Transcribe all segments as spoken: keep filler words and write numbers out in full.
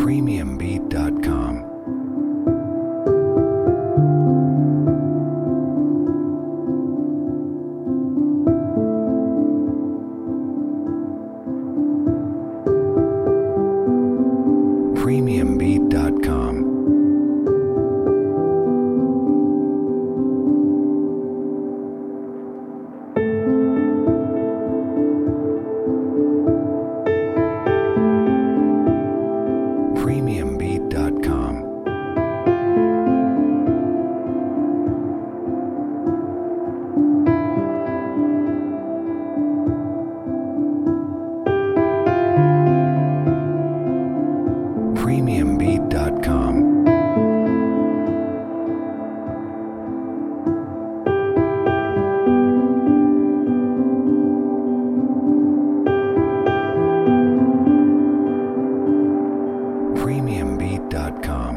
premium beat dot com. premium beat dot com. premium beat dot com. premium beat dot com. premium beat dot com.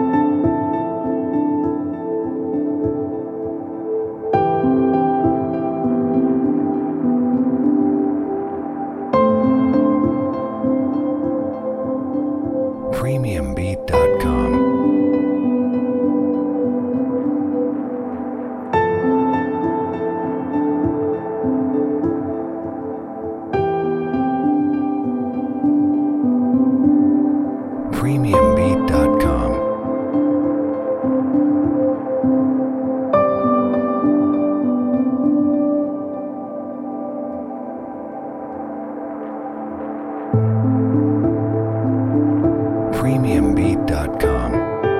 premium beat dot com. premium beat dot com. premium beat dot com.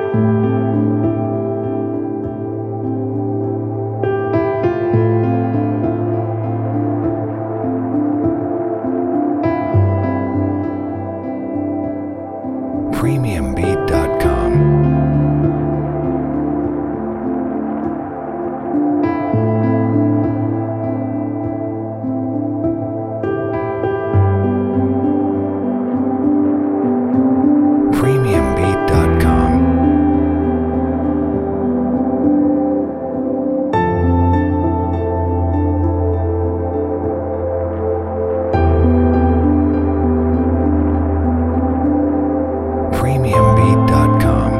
premium beat dot com. premium beat dot com. premium beat dot com.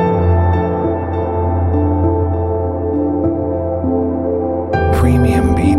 premium beat